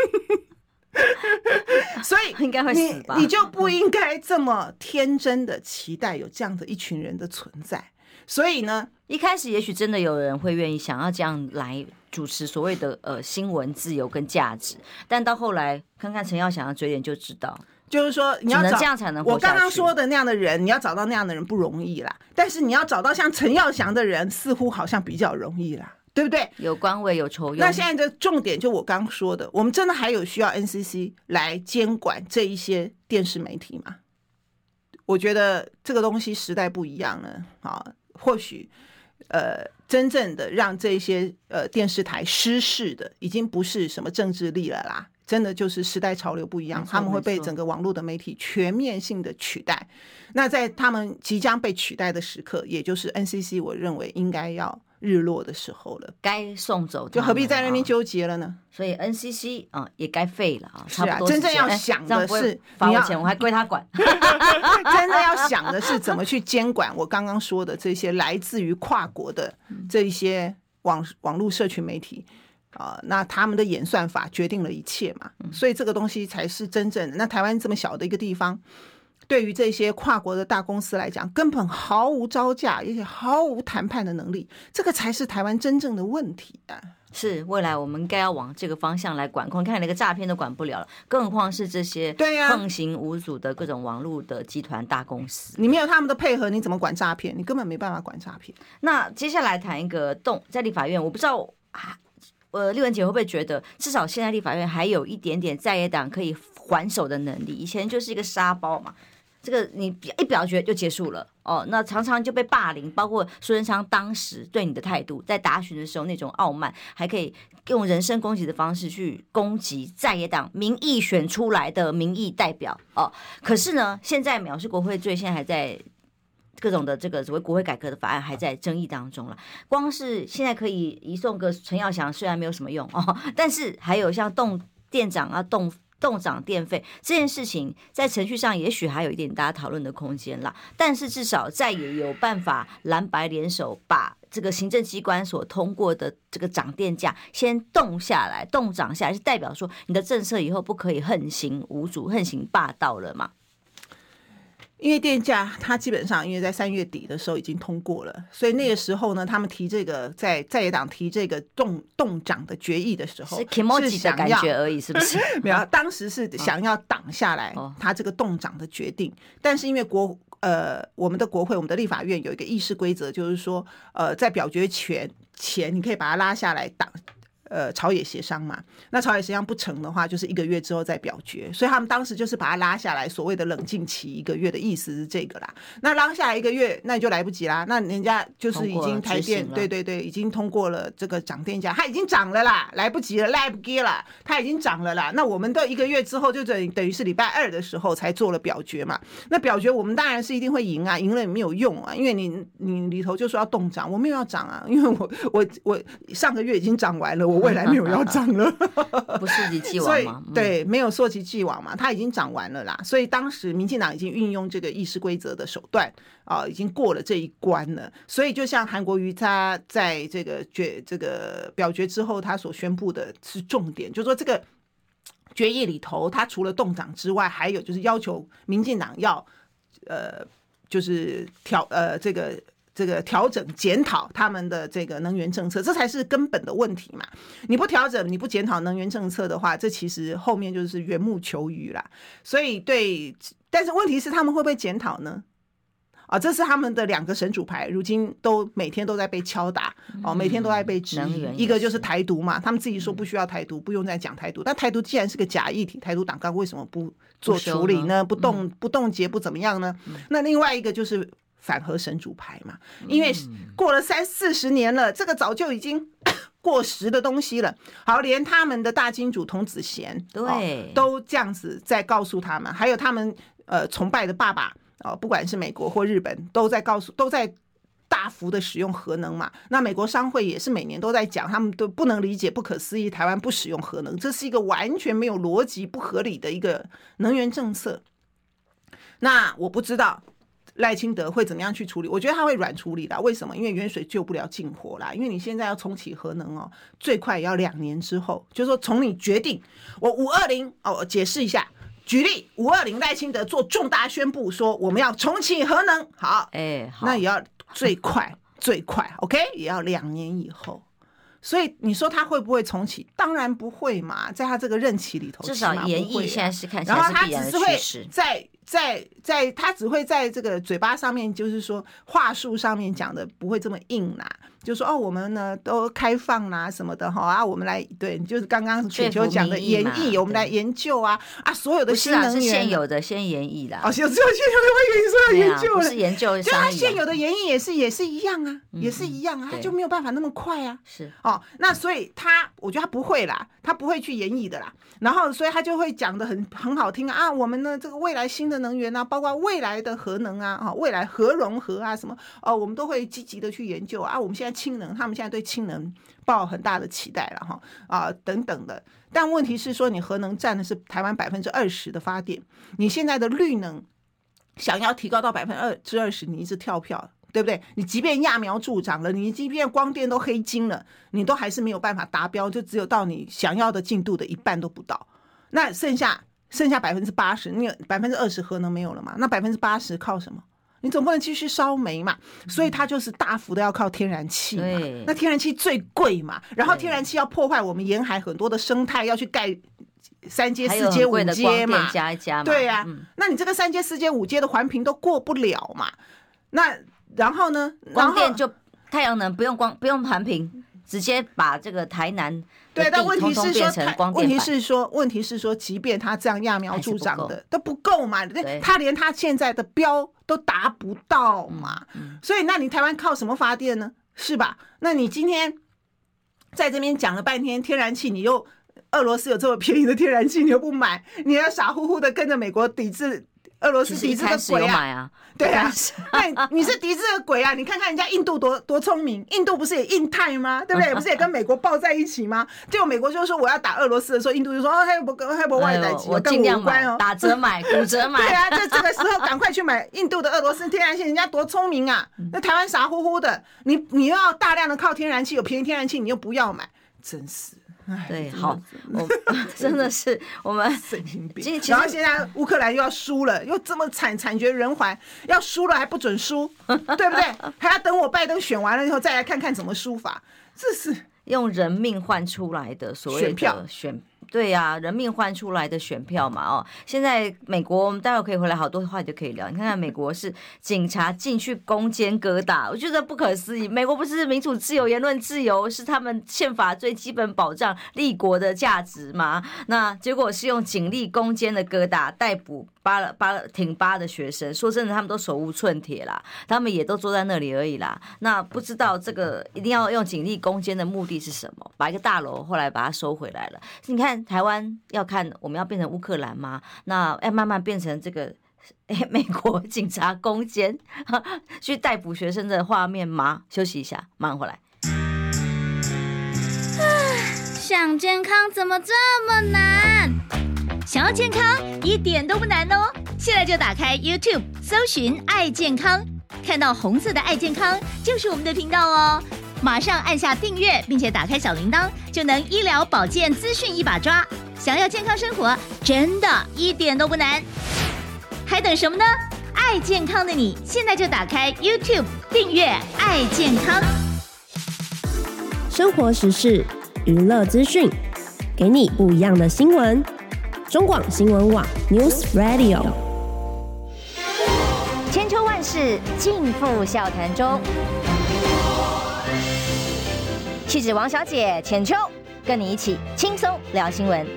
所以应该会死吧？ 你你就不应该这么天真的期待有这样的一群人的存在。所以呢， 一开始也许真的有人会愿意想要这样来主持所谓的呃新闻自由跟价值，但到后来看看陈耀祥的嘴脸就知道。 就是说，你要找只能这样才能活下去。 我刚刚说的那样的人，你要找到那样的人不容易啦。但是你要找到像陈耀祥的人，似乎好像比较容易啦，对不对？ 有官位有酬庸。 那现在的重点就我刚刚说的，我们真的还有需要 N C C 来监管这一些电视媒体吗？我觉得这个东西时代不一样了啊，或许呃，真正的让这些呃电视台失势的，已经不是什么政治力了啦。真的就是时代潮流不一样，他们会被整个网络的媒体全面性的取代。那在他们即将被取代的时刻，也就是 N C C 我认为应该要日落的时候了， 该送走， 就何必在那边纠结了呢？ 所以 N C C 啊、呃、也该废了啊， 是啊， 差不多真正要想的是， 罚我钱我还归他管。 真的要想的是怎么去监管我刚刚说的这些来自于跨国的这一些网网络社群媒体。呃，那他们的演算法决定了一切嘛，所以这个东西才是真正的。那台湾这么小的一个地方，对于这些跨国的大公司来讲，根本毫无招架，而且毫无谈判的能力，这个才是台湾真正的问题啊！ 是未来我们应该要往这个方向来管控，看连个诈骗都管不了了，更何况是这些横行无阻的各种网络的集团大公司。 你没有他们的配合，你怎么管诈骗？你根本没办法管诈骗。 那接下来谈一个动，在立法院，我不知道啊。呃，立文姐会不会觉得，至少现在立法院还有一点点在野党可以还手的能力？以前就是一个沙包嘛，这个你一表决就结束了哦。那常常就被霸凌，包括苏贞昌当时对你的态度，在答询的时候那种傲慢，还可以用人身攻击的方式去攻击在野党民意选出来的民意代表哦。可是呢，现在藐视国会罪现在还在。各种的这个所谓国会改革的法案还在争议当中了。光是现在可以移送个陈耀祥，虽然没有什么用哦，但是还有像动店长啊、动动涨电费这件事情，在程序上也许还有一点大家讨论的空间啦。但是至少再也有办法蓝白联手把这个行政机关所通过的这个涨电价先动下来、动涨下来，是代表说你的政策以后不可以横行无阻、横行霸道了嘛？ 因为电价它基本上因为在三月底的时候已经通过了，所以那个时候呢，他们提这个在在野党提这个动动涨的决议的时候， 是 kimoji 的感觉而已，是不是？ 没有，当时是想要挡下来他这个动涨的决定，但是因为国呃我们的国会、我们的立法院有一个议事规则，就是说呃在表决前前你可以把它拉下来挡。呃，朝野协商嘛，那朝野协商不成的话，就是一个月之后再表决，所以他们当时就是把它拉下来，所谓的冷静期一个月的意思是这个啦。那拉下来一个月，那你就来不及啦。那人家就是已经台电，对对对，已经通过了这个涨电价，它已经涨了啦，来不及了，来不及了，它已经涨了啦。那我们到一个月之后，就等等于是礼拜二的时候才做了表决嘛。那表决我们当然是一定会赢啊，赢了也没有用啊，因为你你里头就说要动涨，我没有要涨啊，因为我我我上个月已经涨完了。我未来没有要涨了， 不溯及既往吗？ 嗯、对，没有溯及既往嘛，它已经涨完了啦。所以当时民进党已经运用这个议事规则的手段啊、呃，已经过了这一关了。所以就像韩国瑜他在这个决这个表决之后，他所宣布的是重点，就是说这个决议里头，他除了动涨之外，还有就是要求民进党要呃，就是调呃这个。这个调整检讨他们的这个能源政策，这才是根本的问题嘛。你不调整，你不检讨能源政策的话，这其实后面就是缘木求鱼啦。所以对，但是问题是他们会不会检讨呢？ 啊，这是他们的两个神主牌，如今都每天都在被敲打，哦，每天都在被质疑。一个就是台独嘛，他们自己说不需要台独，不用再讲台独。但台独既然是个假议题，台独党纲为什么不做处理呢？不冻不冻结不怎么样呢？那另外一个就是反核神主牌嘛，因为过了三四十年了，这个早就已经过时的东西了。好，连他们的大金主童子贤， 对、 哦，都这样子在告诉他们，还有他们呃崇拜的爸爸。哦，不管是美国或日本，都在告诉，都在大幅的使用核能嘛。那美国商会也是每年都在讲，他们都不能理解、不可思议，台湾不使用核能，这是一个完全没有逻辑、不合理的一个能源政策。那我不知道赖清德会怎么样去处理，我觉得他会软处理啦。为什么？因为远水救不了近火啦。因为你现在要重启核能哦，最快也要两年之后，就是说从你决定我五二零哦，我解释一下。举例，五二零赖清德做重大宣布，说我们要重启核能，好， 哎，好， 那也要最快最快 ，OK， 也要两年以后。所以你说他会不会重启？当然不会嘛，在他这个任期里头， 至少研议现在是看起来是必然的趋势。然后他只是会在在在，他只会在这个嘴巴上面，就是说话术上面讲的不会这么硬啦。就说哦，我们呢都开放啦什么的哈啊，我们来对，就是刚刚雪球讲的研议，我们来研究啊啊，所有的新能源是现有的先研议啦。 哦，只有现有的会研说要研究了， 不是研究， 就他现有的研议也是也是一样啊，也是一样啊，他就没有办法那么快啊。 是哦，那所以他我觉得他不会啦，他不会去研议的啦。然后所以他就会讲的很很好听啊，我们呢这个未来新的能源啊，包括未来的核能啊，啊未来核融合啊什么哦，我们都会积极的去研究啊。我们现在氢能，他们现在对氢能抱很大的期待了哈啊等等的。但问题是说，你核能占的是台湾百分之二十的发电，你现在的绿能想要提高到百分之二十，你一直跳票。对不对？你即便揠苗助长了，你即便光电都黑金了，你都还是没有办法达标，就只有到你想要的进度的一半都不到。那剩下剩下百分之八十，那百分之二十核能没有了嘛？那百分之八十靠什么？你总不能继续烧煤嘛？所以它就是大幅的要靠天然气嘛。那天然气最贵嘛，然后天然气要破坏我们沿海很多的生态，要去盖三阶、四阶、五阶嘛， 加一加嘛。 对呀、啊嗯， 那你这个三阶、四阶、五阶的环评都过不了嘛？那然后呢？ 光电就太阳能不用光不用环评，直接把这个台南对，但问题是说，问题是说，问题是说，即便他这样揠苗助长的都不够嘛，他连他现在的标都达不到嘛，嗯嗯、所以那你台湾靠什么发电呢？是吧？那你今天在这边讲了半天天然气，你又俄罗斯有这么便宜的天然气，你又不买，你要傻乎乎的跟着美国抵制。俄罗斯抵制的鬼啊！对啊，那你是抵制的鬼啊！你看看人家印度多多聪明，印度不是也印太吗？对不对？不是也跟美国抱在一起吗？结果美国就说我要打俄罗斯的时候，印度就说哦，还有不还有不外在我尽量买哦，打折买，骨折买。 对啊，这这个时候赶快去买印度的俄罗斯天然气，人家多聪明啊！那台湾傻乎乎的，你你又要大量的靠天然气，有便宜天然气你又不要买，真是。 对，好，我真的是我们神经病。然后现在乌克兰又要输了，又这么惨惨绝人寰，要输了还不准输，对不对？还要等我拜登选完了以后再来看看怎么输法，这是用人命换出来的所谓的选票选。对呀、啊，人命换出来的选票嘛，哦，现在美国我们待会可以回来好多话题就可以聊。你看看美国是警察进去攻坚疙瘩，我觉得不可思议。美国不是民主自由、言论自由是他们宪法最基本保障立国的价值吗？那结果是用警力攻坚的疙瘩逮捕巴了巴了挺巴的学生。说真的，他们都手无寸铁啦，他们也都坐在那里而已啦。那不知道这个一定要用警力攻坚的目的是什么？把一个大楼后来把它收回来了，你看。台湾要看我们要变成乌克兰吗？那要慢慢变成这个美国警察攻坚去逮捕学生的画面吗？休息一下，马上回来。 想健康怎么这么难？想要健康一点都不难哦！现在就打开 YouTube 搜寻爱健康，看到红色的爱健康就是我们的频道哦。马上按下订阅，并且打开小铃铛，就能医疗保健资讯一把抓。想要健康生活，真的一点都不难，还等什么呢？爱健康的你，现在就打开 YouTube 订阅爱健康。 生活时事、娱乐资讯，给你不一样的新闻。中广新闻网 News Radio。 千秋万世事尽付笑谈中。气质王小姐浅秋，跟你一起轻松聊新闻。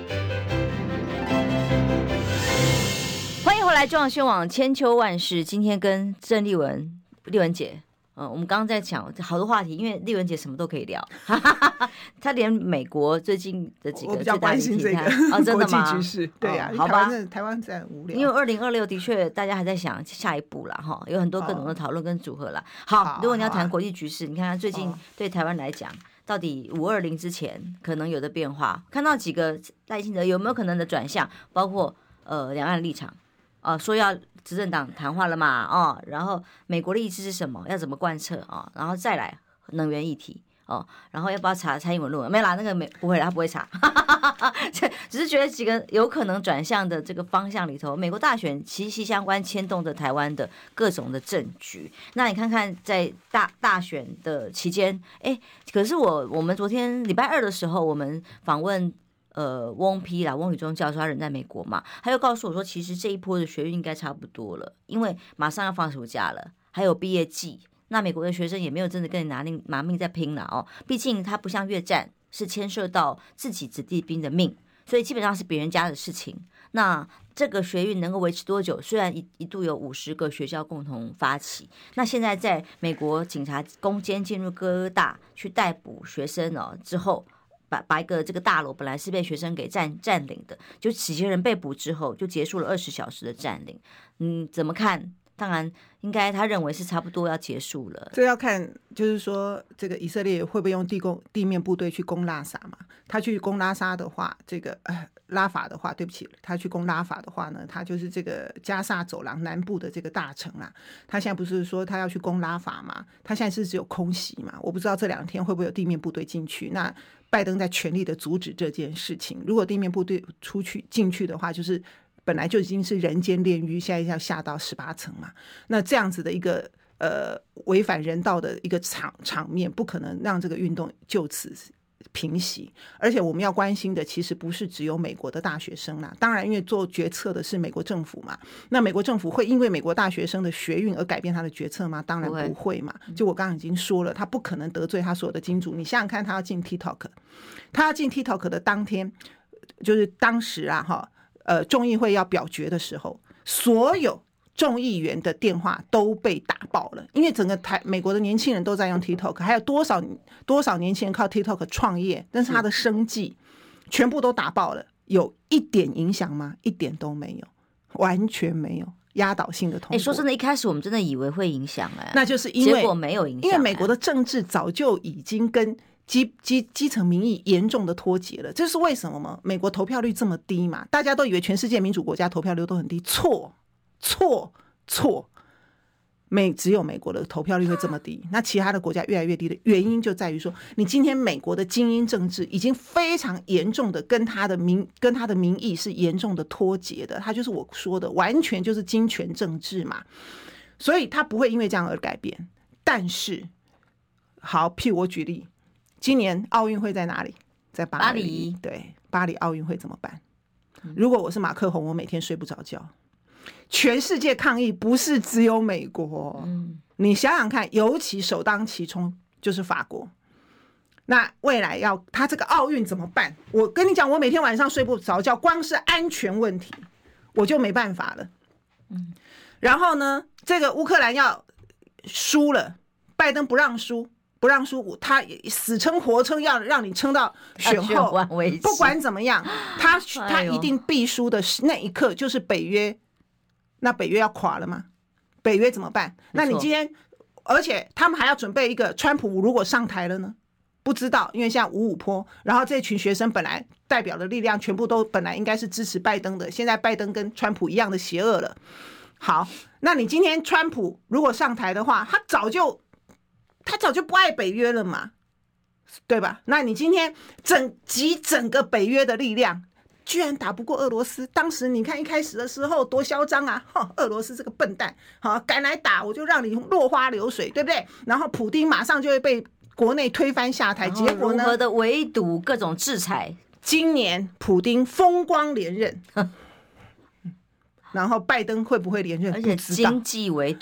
欢迎回来，中央宣网千秋万世。今天跟郑丽文、丽文姐，嗯，我们刚刚在讲好多话题，因为丽文姐什么都可以聊，她连美国最近的几个我比较关心这个啊，真的吗？ 国际局势，对呀、啊哦，好吧， 台湾在无聊， 因为二零二六的确大家还在想下一步啦，哈，有很多各种的讨论跟组合啦。好，好如果你要谈国际局势，你看看最近对台湾来讲。到底五二零之前可能有的变化，看到几个赖清德有没有可能的转向，包括呃两岸立场，啊、呃、说要执政党谈话了嘛，哦，然后美国的意思是什么，要怎么贯彻啊、哦，然后再来能源议题哦，然后要不要查蔡英文论文？没啦，那个没不会啦，他不会查，只是觉得几个有可能转向的这个方向里头，美国大选息息相关，牵动着台湾的各种的政局。那你看看在大大选的期间，哎，可是我我们昨天礼拜二的时候，我们访问呃翁丕啦，翁宇中教授，他人在美国嘛，他又告诉我说，其实这一波的学运应该差不多了，因为马上要放暑假了，还有毕业季。那美国的学生也没有真的跟你拿命拿命在拼了哦，毕竟它不像越战是牵涉到自己子弟兵的命，所以基本上是别人家的事情。那这个学运能够维持多久？虽然一一度有五十个学校共同发起，那现在在美国警察攻坚进入哥大去逮捕学生哦之后，把把一个这个大楼本来是被学生给占占领的，就几千人被捕之后，就结束了二十小时的占领。嗯，怎么看？当然，应该他认为是差不多要结束了。 这要看，就是说，这个以色列会不会用地攻地面部队去攻拉萨嘛？他去攻拉萨的话，这个呃拉法的话，对不起，他去攻拉法的话呢，他就是这个加萨走廊南部的这个大城啦。他现在不是说他要去攻拉法嘛？他现在是只有空袭嘛？我不知道这两天会不会有地面部队进去。那拜登在全力的阻止这件事情。如果地面部队出去进去的话，就是本来就已经是人间炼狱，现在要下到十八层嘛。那这样子的一个呃违反人道的一个场场面，不可能让这个运动就此平息。而且我们要关心的其实不是只有美国的大学生啦，当然因为做决策的是美国政府嘛，那美国政府会因为美国大学生的学运而改变他的决策吗？当然不会嘛。就我刚刚已经说了，他不可能得罪他所有的金主。你想想看，他要进 TikTok， 他要进 TikTok 的当天，就是当时啊哈。呃，众议会要表决的时候，所有众议员的电话都被打爆了，因为整个台美国的年轻人都在用 TikTok， 还有多少多少年轻人靠 TikTok 创业，但是他的生计全部都打爆了，有一点影响吗？一点都没有，完全没有。压倒性的通过。哎， 说真的，一开始我们真的以为会影响，哎， 那就是因为结果没有影响， 因为美国的政治早就已经跟基基基层民意严重的脱节了。这是为什么吗？美国投票率这么低嘛，大家都以为全世界民主国家投票率都很低，错错错，美只有美国的投票率会这么低，那其他的国家越来越低的原因就在于说，你今天美国的精英政治已经非常严重的跟他的民跟他的民意是严重的脱节的，他就是我说的完全就是金权政治嘛，所以他不会因为这样而改变。但是好，譬如我举例，今年奥运会在哪里？在巴黎。 巴黎对，巴黎奥运会怎么办？如果我是马克宏，我每天睡不着觉。全世界抗议不是只有美国，嗯，你想想看，尤其首当其冲就是法国。那未来要他这个奥运怎么办？我跟你讲，我每天晚上睡不着觉，光是安全问题我就没办法了。嗯，然后呢，这个乌克兰要输了，拜登不让输。不让输，他死撑活撑要让你撑到选后，不管怎么样，他他一定必输的那一刻就是北约，那北约要垮了吗？北约怎么办？那你今天，而且他们还要准备一个，川普如果上台了呢？不知道，因为现在五五波，然后这群学生本来代表的力量全部都本来应该是支持拜登的，现在拜登跟川普一样的邪恶了。好，那你今天川普如果上台的话，他早就。他早就不爱北约了嘛，对吧？那你今天整集整个北约的力量，居然打不过俄罗斯。当时你看一开始的时候多嚣张啊！哼，俄罗斯这个笨蛋，好敢来打，我就让你落花流水，对不对？然后普丁马上就会被国内推翻下台，结果呢？ 如何的围堵各种制裁？ 今年普丁风光连任，然后拜登会不会连任？ 而且经济围堵。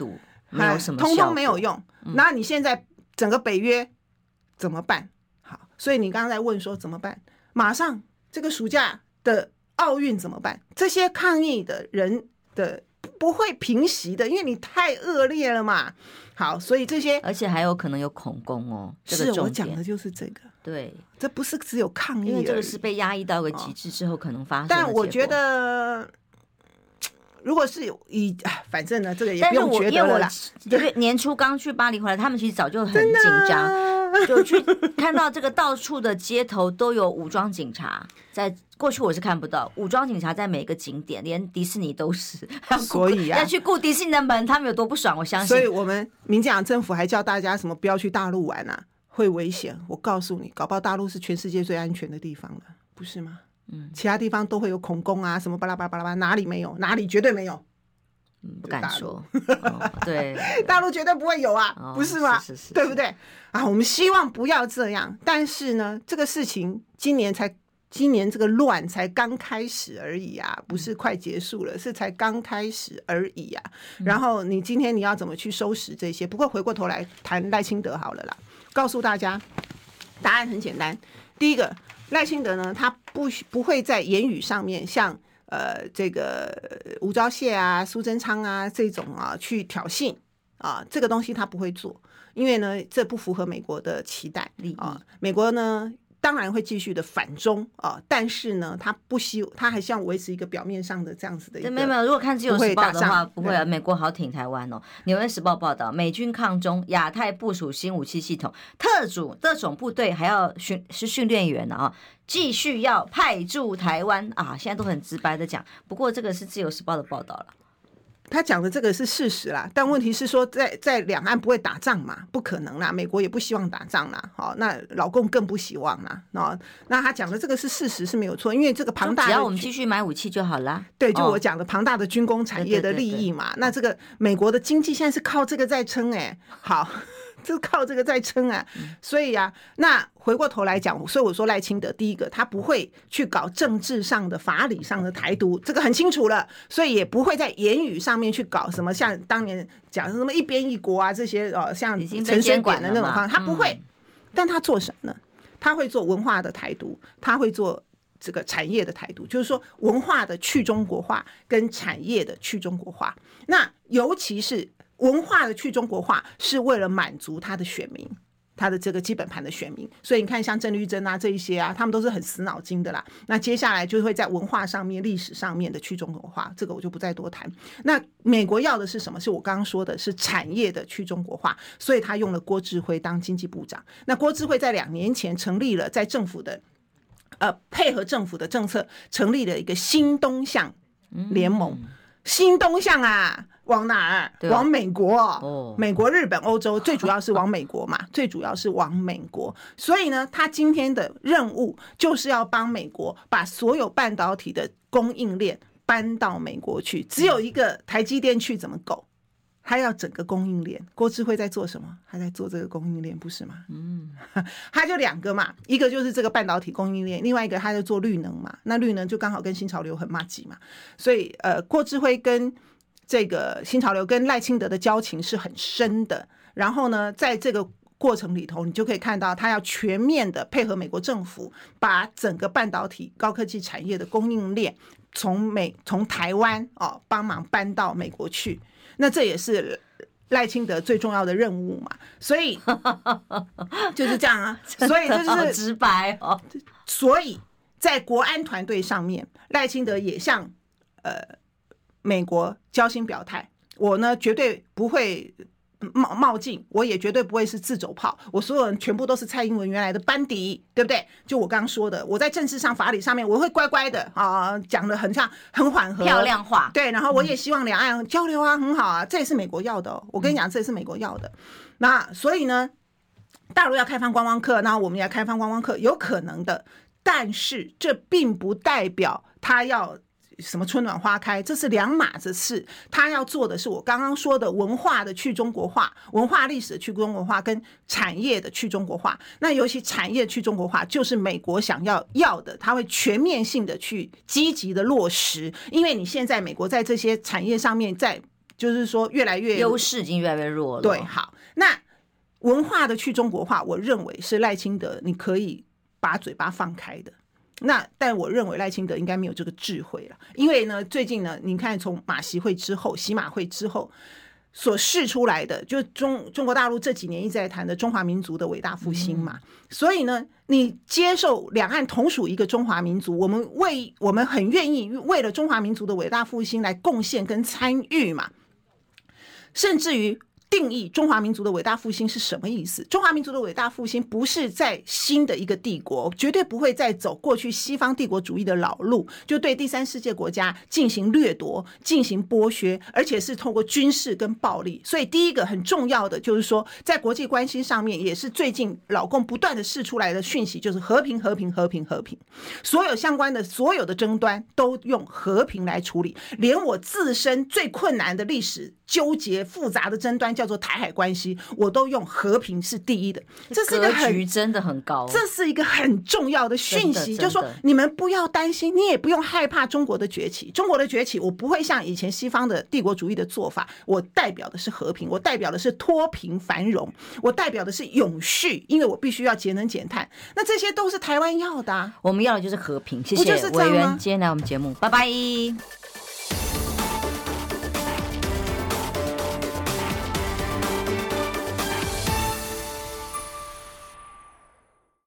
没有什么效果， 通通没有用。那、嗯、你现在整个北约怎么办？好，所以你刚刚在问说怎么办？马上这个暑假的奥运怎么办？这些抗议的人的不会平息的，因为你太恶劣了嘛。好，所以这些而且还有可能有恐攻哦。这个重点是我讲的就是这个。 对， 这不是只有抗议而已， 因为这个是被压抑到一个极致之后可能发生的结果。 但我觉得。如果是以，反正呢，这个也不用觉得了啦。 因为年初刚去巴黎回来，他们其实早就很紧张，就去看到这个到处的街头都有武装警察。在过去我是看不到武装警察在每个景点，连迪士尼都是。 所以啊， 要去顾迪士尼的门，他们有多不爽，我相信。 所以我们民进党政府还叫大家什么不要去大陆玩啊，会危险。我告诉你，搞不好大陆是全世界最安全的地方了，不是吗？嗯，其他地方都会有恐攻啊，什么巴拉巴拉巴拉，哪里没有？哪里绝对没有？ 嗯、不敢说。哦、对， 大陆绝对不会有啊，哦、不是吗？ 是是是， 对不对？啊，我们希望不要这样，但是呢，这个事情今年才，今年这个乱才刚开始而已啊，不是快结束了，是才刚开始而已啊。嗯、然后你今天你要怎么去收拾这些？不过回过头来谈赖清德好了啦，告诉大家，答案很简单，第一个。赖清德呢，他不不会在言语上面像呃这个吴钊燮啊、苏贞昌啊这种啊去挑衅啊，这个东西他不会做，因为呢这不符合美国的期待啊。美国呢当然会继续的反中啊，但是呢他不希他还希望维持一个表面上的这样子的一个。 没有没有，如果看自由时报的话，不会啊，美国好挺台湾哦。纽约时报报道，美军抗中，亚太部署新武器系统，特种特种部队还要训是训练员啊。继续要派驻台湾啊，现在都很直白的讲。不过这个是自由时报的报道了， 他讲的这个是事实啦，但问题是说在在两岸不会打仗嘛，不可能啦，美国也不希望打仗啦，好，那老共更不希望啦，哦，那他讲的这个是事实是没有错，因为这个庞大的只要我们继续买武器就好啦。 对，就我讲的庞大的军工产业的利益嘛，哦、对对对对，那这个美国的经济现在是靠这个在撑哎、欸，好。就是靠这个在撑啊，所以啊，那回过头来讲，所以我说赖清德第一个，他不会去搞政治上的、法理上的台独，这个很清楚了，所以也不会在言语上面去搞什么像当年讲什么一边一国啊这些呃，像陈水扁的那种方，他不会。嗯、但他做什么呢？他会做文化的台独，他会做这个产业的台独，就是说文化的去中国化跟产业的去中国化，那尤其是。文化的去中国化是为了满足他的选民，他的这个基本盘的选民，所以你看像郑丽珍啊这一些啊，他们都是很死脑筋的啦。那接下来就会在文化上面、历史上面的去中国化，这个我就不再多谈。那美国要的是什么？是我刚刚说的是产业的去中国化，所以他用了郭智辉当经济部长。那郭智辉在两年前成立了在政府的呃配合政府的政策，成立了一个新东向联盟。嗯、新东向啊！往哪儿？往美国、哦、美国、日本、欧洲，最主要是往美国嘛，最主要是往美国。所以呢，他今天的任务就是要帮美国把所有半导体的供应链搬到美国去。只有一个台积电去怎么够？他要整个供应链。郭智辉在做什么？他在做这个供应链，不是吗？嗯，他就两个嘛，一个就是这个半导体供应链，另外一个他就做绿能嘛。那绿能就刚好跟新潮流很麻吉嘛。所以呃，郭智辉跟这个新潮流跟赖清德的交情是很深的，然后呢，在这个过程里头，你就可以看到他要全面的配合美国政府，把整个半导体高科技产业的供应链从美从台湾哦帮忙搬到美国去，那这也是赖清德最重要的任务嘛，所以就是这样啊，所以这就是直白哦， 所以在国安团队上面，赖清德也向呃。美国交心表态，我呢绝对不会冒冒进，我也绝对不会是自走炮，我所有人全部都是蔡英文原来的班底，对不对？就我刚刚说的，我在政治上、法理上面，我会乖乖的啊，讲的很像很缓和、 漂亮话， 对，然后我也希望两岸交流啊，很好啊，这也是美国要的、哦。我跟你讲，这也是美国要的。那所以呢，大陆要开放观光客，那我们也要开放观光客，有可能的，但是这并不代表他要。什么春暖花开，这是两码子事。他要做的是我刚刚说的文化的去中国化，文化历史的去中国化，跟产业的去中国化。那尤其产业去中国化，就是美国想要要的，他会全面性的去积极的落实。因为你现在美国在这些产业上面，在就是说越来越优势已经越来越弱了。 对，好，那文化的去中国化，我认为是赖清德你可以把嘴巴放开的。那但我认为赖清德应该没有这个智慧了，因为呢，最近呢，你看从马习会之后、习马会之后所释出来的，就中中国大陆这几年一直在谈的中华民族的伟大复兴嘛，嗯、所以呢，你接受两岸同属一个中华民族，我们为我们很愿意为了中华民族的伟大复兴来贡献跟参与嘛，甚至于。定义中华民族的伟大复兴是什么意思？中华民族的伟大复兴不是在新的一个帝国，绝对不会再走过去西方帝国主义的老路，就对第三世界国家进行掠夺、进行剥削，而且是透过军事跟暴力。所以第一个很重要的就是说，在国际关系上面，也是最近老共不断的释出来的讯息，就是和平、和平、和平、和平。所有相关的所有的争端都用和平来处理，连我自身最困难的历史纠结复杂的争端叫做台海关系，我都用和平是第一的。这是一个格局真的很高， 这是一个很重要的讯息，就是说你们不要担心，你也不用害怕中国的崛起。中国的崛起，我不会像以前西方的帝国主义的做法，我代表的是和平，我代表的是脱贫繁荣，我代表的是永续，因为我必须要节能减碳。那这些都是台湾要的、啊， 我们要的就是和平。谢谢委员今天来我们节目，拜拜。